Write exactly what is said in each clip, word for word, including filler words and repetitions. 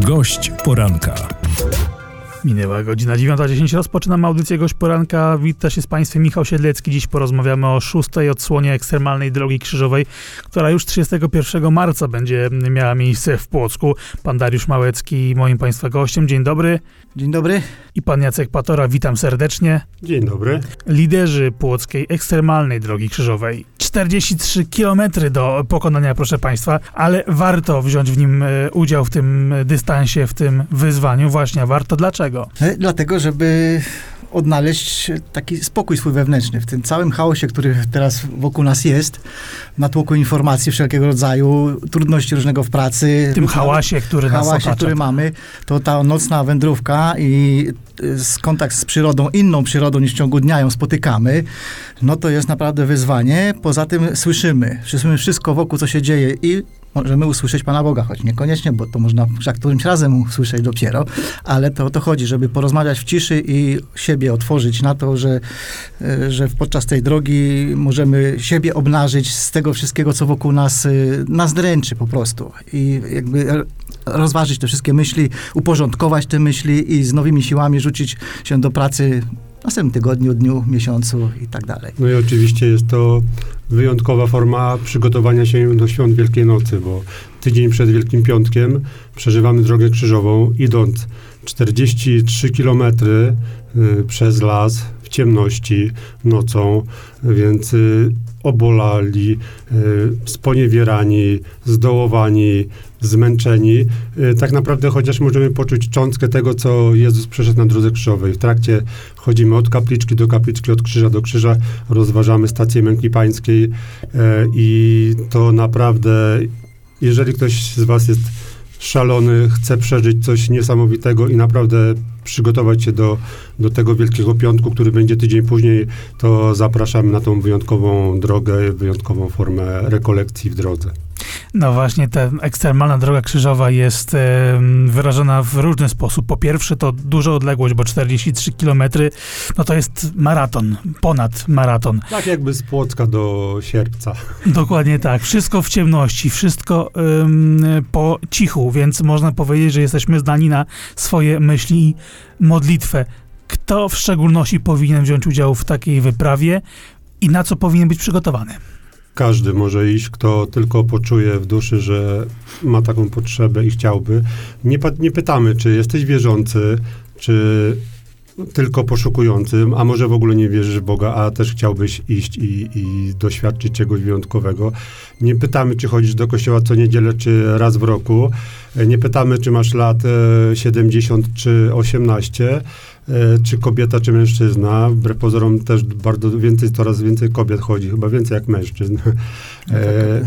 Gość poranka. Minęła godzina dziewiąta dziesięć. Rozpoczynamy audycję Gość Poranka. Wita się z Państwem Michał Siedlecki. Dziś porozmawiamy o szóstej odsłonie ekstremalnej drogi krzyżowej, która już trzydziestego pierwszego marca będzie miała miejsce w Płocku. Pan Dariusz Małecki, moim Państwa gościem. Dzień dobry. Dzień dobry. I pan Jacek Patora. Witam serdecznie. Dzień dobry. Liderzy Płockiej ekstremalnej drogi krzyżowej. czterdzieści trzy kilometry do pokonania, proszę Państwa, ale warto wziąć w nim udział, w tym dystansie, w tym wyzwaniu. Właśnie, warto. Dlaczego? Dlatego, żeby odnaleźć taki spokój swój wewnętrzny w tym całym chaosie, który teraz wokół nas jest, natłoku informacji wszelkiego rodzaju, trudności różnego w pracy. W tym hałasie, który nas hałasie, otacza. który mamy, to ta nocna wędrówka i z kontakt z przyrodą, inną przyrodą niż w ciągu dnia ją spotykamy, no to jest naprawdę wyzwanie. Poza tym słyszymy, słyszymy wszystko wokół, co się dzieje i możemy usłyszeć Pana Boga, choć niekoniecznie, bo to można za którymś razem usłyszeć dopiero, ale to o to chodzi, żeby porozmawiać w ciszy i siebie otworzyć na to, że, że podczas tej drogi możemy siebie obnażyć z tego wszystkiego, co wokół nas, nas dręczy po prostu. I jakby rozważyć te wszystkie myśli, uporządkować te myśli i z nowymi siłami rzucić się do pracy w następnym tygodniu, dniu, miesiącu i tak dalej. No i oczywiście jest to wyjątkowa forma przygotowania się do świąt Wielkiej Nocy, bo tydzień przed Wielkim Piątkiem przeżywamy drogę krzyżową, idąc czterdzieści trzy kilometry y, przez las w ciemności nocą, więc y, obolali, y, sponiewierani, zdołowani, zmęczeni. Y, tak naprawdę chociaż możemy poczuć cząstkę tego, co Jezus przeszedł na drodze krzyżowej. W trakcie chodzimy od kapliczki do kapliczki, od krzyża do krzyża, rozważamy stację Męki Pańskiej y, i to naprawdę, jeżeli ktoś z was jest szalony, chce przeżyć coś niesamowitego i naprawdę przygotować się do, do tego Wielkiego Piątku, który będzie tydzień później, to zapraszamy na tą wyjątkową drogę, wyjątkową formę rekolekcji w drodze. No właśnie, ta ekstremalna droga krzyżowa jest e, wyrażona w różny sposób. Po pierwsze, to duża odległość, bo czterdzieści trzy kilometry, no to jest maraton, ponad maraton. Tak jakby z Płocka do Sierpca. Dokładnie tak. Wszystko w ciemności, wszystko ym, po cichu, więc można powiedzieć, że jesteśmy zdani na swoje myśli i modlitwę. Kto w szczególności powinien wziąć udział w takiej wyprawie i na co powinien być przygotowany? Każdy może iść, kto tylko poczuje w duszy, że ma taką potrzebę i chciałby. Nie, nie pytamy, czy jesteś wierzący, czy tylko poszukujący, a może w ogóle nie wierzysz w Boga, a też chciałbyś iść i, i doświadczyć czegoś wyjątkowego. Nie pytamy, czy chodzisz do kościoła co niedzielę, czy raz w roku. Nie pytamy, czy masz lat siedemdziesiąt czy osiemnaście, czy kobieta, czy mężczyzna. Wbrew pozorom też bardzo więcej, coraz więcej kobiet chodzi, chyba więcej jak mężczyzn. E,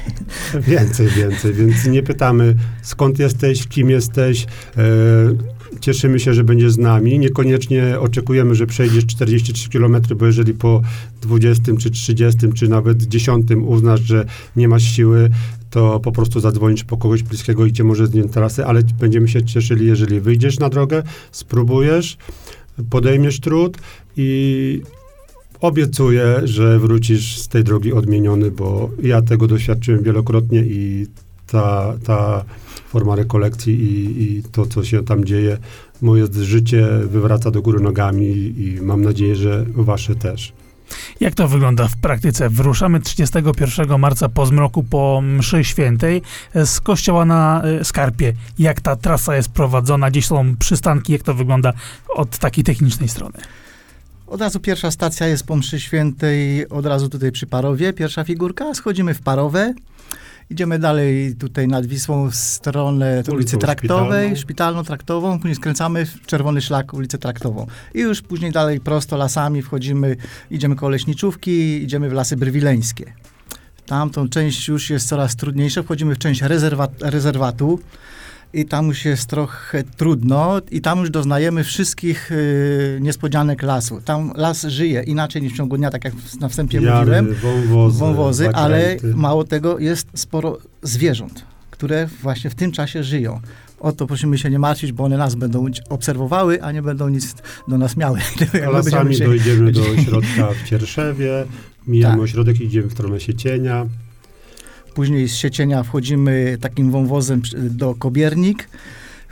więcej, więcej, więc nie pytamy, skąd jesteś, kim jesteś. E, cieszymy się, że będziesz z nami. Niekoniecznie oczekujemy, że przejdziesz czterdzieści trzy kilometry, bo jeżeli po dwudziestym, czy trzydziestym, czy nawet dziesiątym uznasz, że nie masz siły, to po prostu zadzwonisz po kogoś bliskiego i cię może zdjąć trasy, ale będziemy się cieszyli, jeżeli wyjdziesz na drogę, spróbujesz, podejmiesz trud i obiecuję, że wrócisz z tej drogi odmieniony, bo ja tego doświadczyłem wielokrotnie i ta, ta forma rekolekcji i, i to, co się tam dzieje, moje życie wywraca do góry nogami i mam nadzieję, że wasze też. Jak to wygląda w praktyce? Wyruszamy trzydziestego pierwszego marca po zmroku, po mszy świętej z kościoła na Skarpie. Jak ta trasa jest prowadzona? Gdzieś są przystanki? Jak to wygląda od takiej technicznej strony? Od razu pierwsza stacja jest po mszy świętej, od razu tutaj przy Parowie, pierwsza figurka. Schodzimy w Parowę. Idziemy dalej tutaj nad Wisłą w stronę ulicy Traktowej, szpitalno-traktową, później skręcamy w czerwony szlak ulicę Traktową. I już później dalej prosto lasami wchodzimy, idziemy koło Leśniczówki, idziemy w Lasy Brwileńskie. Tamtą część już jest coraz trudniejsza, wchodzimy w część rezerwa- rezerwatu i tam już jest trochę trudno i tam już doznajemy wszystkich y, niespodzianek lasu. Tam las żyje inaczej niż w ciągu dnia, tak jak na wstępie Jary, mówiłem. wąwozy, wąwozy ale zakręty. mało tego, jest sporo zwierząt, które właśnie w tym czasie żyją. O to prosimy się nie martwić, bo one nas będą obserwowały, a nie będą nic do nas miały. A lasami się... dojdziemy do ośrodka w Cierszewie, mijamy tak. ośrodek i idziemy w stronę Siecienia. Później z Siecienia wchodzimy takim wąwozem do Kobiernik.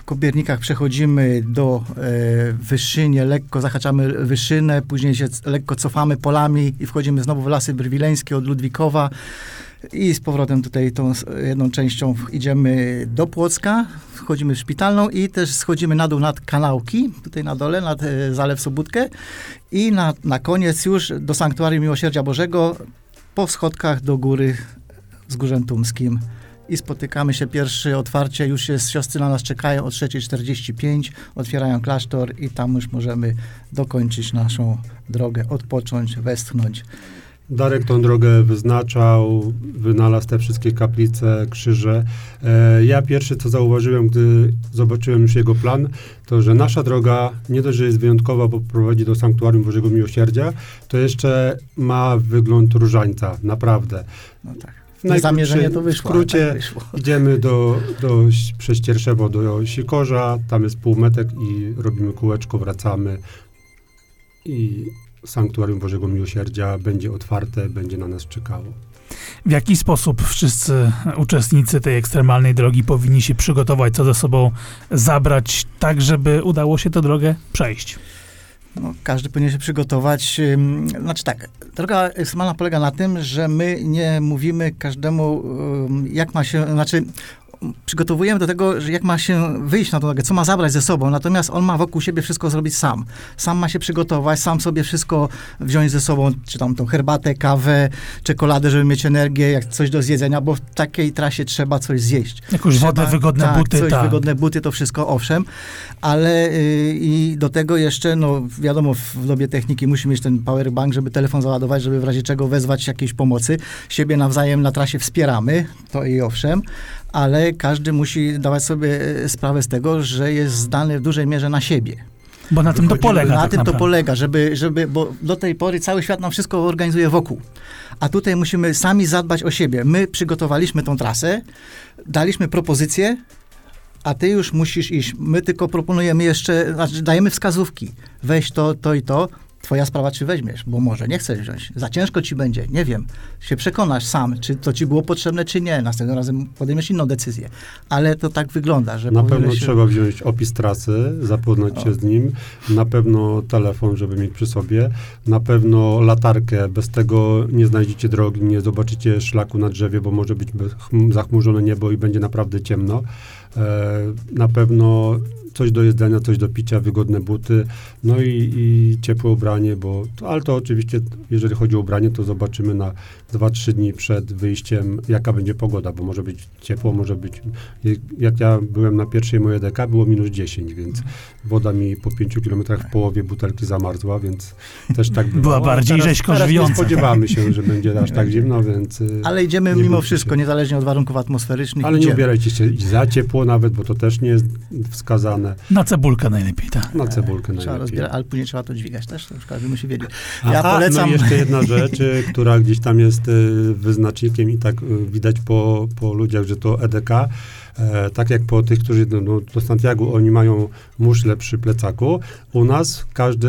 Kobiernikach przechodzimy do e, Wyszynie, lekko zahaczamy Wyszynę, później się lekko cofamy polami i wchodzimy znowu w Lasy Brwileńskie od Ludwikowa i z powrotem tutaj tą jedną częścią idziemy do Płocka, wchodzimy w Szpitalną i też schodzimy na dół nad Kanałki, tutaj na dole, nad e, Zalew Sobótkę i na, na koniec już do Sanktuarium Miłosierdzia Bożego po schodkach do góry z Górzem Tumskim. I spotykamy się, pierwsze otwarcie, już jest, siostry na nas czekają o trzeciej czterdzieści pięć, otwierają klasztor i tam już możemy dokończyć naszą drogę, odpocząć, westchnąć. Darek tą drogę wyznaczał, wynalazł te wszystkie kaplice, krzyże. E, ja pierwsze, co zauważyłem, gdy zobaczyłem już jego plan, to, że nasza droga nie dość, że jest wyjątkowa, bo prowadzi do Sanktuarium Bożego Miłosierdzia, to jeszcze ma wygląd różańca, naprawdę. No tak. Niezamierzenie to wyszło. W skrócie tak wyszło. Idziemy do, do, przez Cierszewo do Sikorza, tam jest półmetek i robimy kółeczko, wracamy i Sanktuarium Bożego Miłosierdzia będzie otwarte, będzie na nas czekało. W jaki sposób wszyscy uczestnicy tej ekstremalnej drogi powinni się przygotować, co ze sobą zabrać, tak żeby udało się tę drogę przejść? No, każdy powinien się przygotować. ym, Znaczy tak, droga ekstremalna polega na tym, że my nie mówimy każdemu, ym, jak ma się, znaczy przygotowujemy do tego, że jak ma się wyjść na tą drogę, co ma zabrać ze sobą, natomiast on ma wokół siebie wszystko zrobić sam. Sam ma się przygotować, sam sobie wszystko wziąć ze sobą, czy tam tą herbatę, kawę, czekoladę, żeby mieć energię, jak coś do zjedzenia, bo w takiej trasie trzeba coś zjeść. Jakąś trzeba, wodę, wygodne tak, buty. coś, tak, wygodne buty, to wszystko, owszem, ale yy, i do tego jeszcze, no wiadomo, w dobie techniki musi mieć ten powerbank, żeby telefon załadować, żeby w razie czego wezwać jakiejś pomocy. Siebie nawzajem na trasie wspieramy, to i owszem, ale każdy musi dawać sobie sprawę z tego, że jest zdany w dużej mierze na siebie. Bo na tym to polega. Na tak tym naprawdę. to polega, żeby, żeby, bo do tej pory cały świat nam wszystko organizuje wokół. A tutaj musimy sami zadbać o siebie. My przygotowaliśmy tą trasę, daliśmy propozycję, a ty już musisz iść. My tylko proponujemy jeszcze, znaczy dajemy wskazówki. Weź to, to i to. Twoja sprawa, czy weźmiesz, bo może nie chcesz wziąć. Za ciężko ci będzie, nie wiem. Się przekonasz sam, czy to ci było potrzebne, czy nie. Następnym razem podejmiesz inną decyzję. Ale to tak wygląda, że... Na pewno się... trzeba wziąć opis trasy, zapoznać O. się z nim, na pewno telefon, żeby mieć przy sobie, na pewno latarkę, bez tego nie znajdziecie drogi, nie zobaczycie szlaku na drzewie, bo może być chm- zachmurzone niebo i będzie naprawdę ciemno. E, na pewno coś do jedzenia, coś do picia, wygodne buty, no i, i ciepłe ubranie, bo, ale to oczywiście, jeżeli chodzi o ubranie, to zobaczymy na dwa trzy dni przed wyjściem, jaka będzie pogoda, bo może być ciepło, może być, jak ja byłem na pierwszej mojej D K, było minus dziesięć, więc woda mi po pięciu kilometrach w połowie butelki zamarzła, więc też tak było. Była bardziej teraz, rzeźko teraz żywiąca. nie spodziewamy się, że będzie aż tak zimno, więc... Ale idziemy nie mimo bójcie wszystko, się. niezależnie od warunków atmosferycznych. Ale nie idziemy. ubierajcie się za ciepło nawet, bo to też nie jest wskazane. Na cebulkę najlepiej, tak. Na cebulkę Trzeba najlepiej. rozbierać, ale później trzeba to dźwigać też, to już każdy musi wiedzieć. Aha, Ja polecam... no i jeszcze jedna rzecz, y, która gdzieś tam jest y, wyznacznikiem i tak y, widać po, po ludziach, że to E D K. E, tak jak po tych, którzy no, no, do Santiago, oni mają muszle przy plecaku. U nas każdy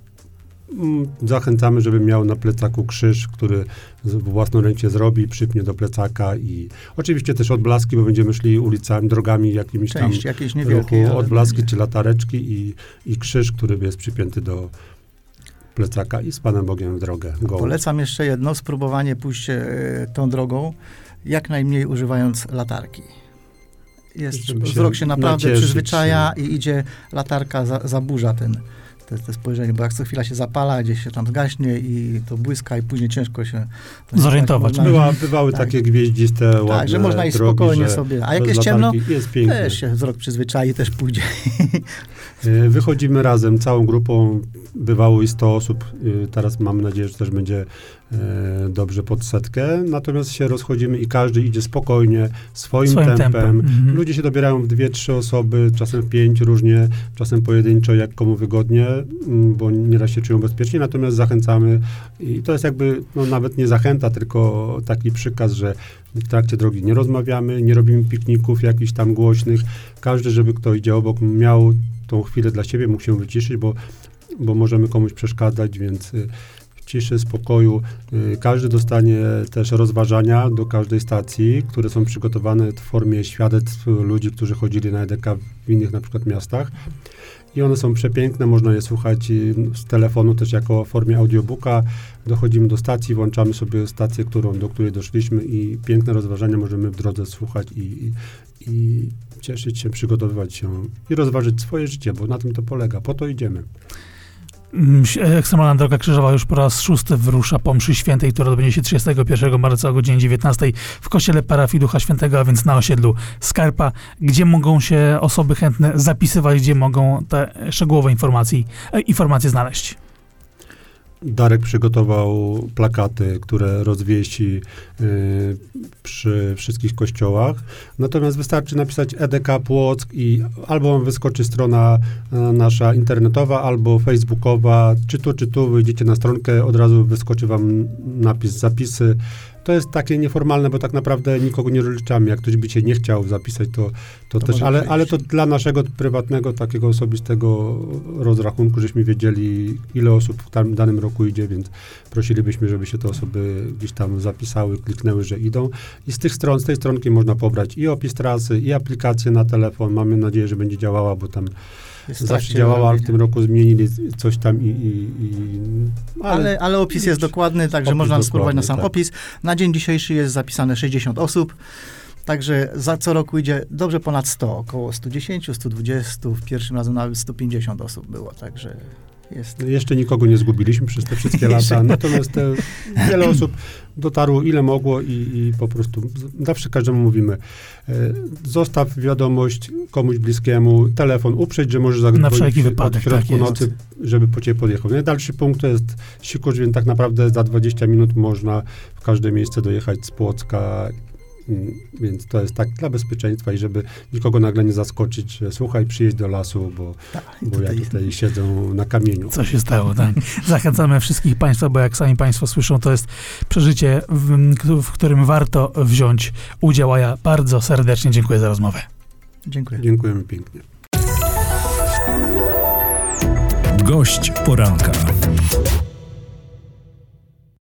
mm, zachęcamy, żeby miał na plecaku krzyż, który z- własnoręcznie zrobi, przypnie do plecaka i oczywiście też odblaski, bo będziemy szli ulicami, drogami jakimiś tam Część jakieś niewielkie. ruchu, ale odblaski będzie. czy latareczki i, i krzyż, który jest przypięty do plecaka i z Panem Bogiem w drogę. Go. Polecam jeszcze jedno, spróbowanie pójść e, tą drogą, jak najmniej używając latarki. Jest, Żeby się wzrok się naprawdę nacieszyć przyzwyczaja się. i idzie, latarka za, zaburza ten, te, te spojrzenie, bo jak co chwila się zapala, gdzieś się tam zgaśnie i to błyska i później ciężko się... Zorientować. Można- Była, bywały Tak. takie gwieździste, ładne Tak, że można iść drogi, spokojnie że sobie. A jak bez jest ciemno, latarki jest pięknie. też się wzrok przyzwyczai, też pójdzie. Y, Wychodzimy razem, całą grupą, bywało i sto osób, y, teraz mam nadzieję, że też będzie y, dobrze pod setkę, natomiast się rozchodzimy i każdy idzie spokojnie, swoim, Swoim tempem. tempem. Mhm. Ludzie się dobierają w dwie, trzy osoby, czasem pięć różnie, czasem pojedynczo, jak komu wygodnie, mm, bo nieraz się czują bezpiecznie, natomiast zachęcamy i to jest jakby, no nawet nie zachęta, tylko taki przykaz, że w trakcie drogi nie rozmawiamy, nie robimy pikników jakichś tam głośnych, każdy, żeby kto idzie obok, miał tą chwilę dla siebie, mógł się wyciszyć, bo, bo możemy komuś przeszkadzać, więc y, ciszy, spokoju. Y, Każdy dostanie też rozważania do każdej stacji, które są przygotowane w formie świadectw ludzi, którzy chodzili na E D K w innych na przykład miastach. I one są przepiękne, można je słuchać y, z telefonu też jako w formie audiobooka. Dochodzimy do stacji, włączamy sobie stację, którą, do której doszliśmy i piękne rozważania możemy w drodze słuchać i, i, i cieszyć się, przygotowywać się i rozważyć swoje życie, bo na tym to polega, po to idziemy. Ekstremalna Droga Krzyżowa już po raz szósty wyrusza po mszy świętej, która odbędzie się trzydziestego pierwszego marca o godzinie dziewiętnastej w kościele parafii Ducha Świętego, a więc na osiedlu Skarpa. Gdzie mogą się osoby chętne zapisywać, gdzie mogą te szczegółowe informacje, informacje znaleźć? Darek przygotował plakaty, które rozwiesi y, przy wszystkich kościołach. Natomiast wystarczy napisać E D K Płock i albo wam wyskoczy strona y, nasza internetowa, albo facebookowa. Czy tu, czy tu, wyjdziecie na stronkę, od razu wyskoczy wam napis zapisy. To jest takie nieformalne, bo tak naprawdę nikogo nie rozliczamy. Jak ktoś by cię nie chciał zapisać, to, to, to też, ale, ale to dla naszego prywatnego, takiego osobistego rozrachunku, żeśmy wiedzieli, ile osób w tam, danym roku idzie, więc prosilibyśmy, żeby się te osoby gdzieś tam zapisały, kliknęły, że idą. I z tych stron, z tej stronki można pobrać i opis trasy, i aplikację na telefon. Mamy nadzieję, że będzie działała, bo tam Jest zawsze działała, ale w tym roku zmienili coś tam i... i, i ale, ale, ale opis jest dokładny, także opis można spróbować na sam tak. opis. Na dzień dzisiejszy jest zapisane sześćdziesiąt osób, także za co roku idzie dobrze ponad sto, około sto dziesięć, sto dwadzieścia, w pierwszym razem nawet sto pięćdziesiąt osób było, także jest... Jeszcze nikogo nie zgubiliśmy przez te wszystkie lata, natomiast te, wiele osób dotarło ile mogło i, i po prostu zawsze każdemu mówimy, e, zostaw wiadomość komuś bliskiemu, telefon, uprzeć, że możesz Na wszelki wypadek, od środku tak nocy, żeby po ciebie podjechał. Najdalszy punkt to jest Sikurz, więc tak naprawdę za dwadzieścia minut można w każde miejsce dojechać z Płocka. Więc to jest tak dla bezpieczeństwa i żeby nikogo nagle nie zaskoczyć, że słuchaj, przyjedź do lasu, bo, Ta, bo tutaj... ja tutaj siedzą na kamieniu. Co się stało, tak. Zachęcamy wszystkich Państwa, bo jak sami Państwo słyszą, to jest przeżycie, w, w którym warto wziąć udział, a ja bardzo serdecznie dziękuję za rozmowę. Dziękuję. Dziękujemy pięknie. Gość poranka.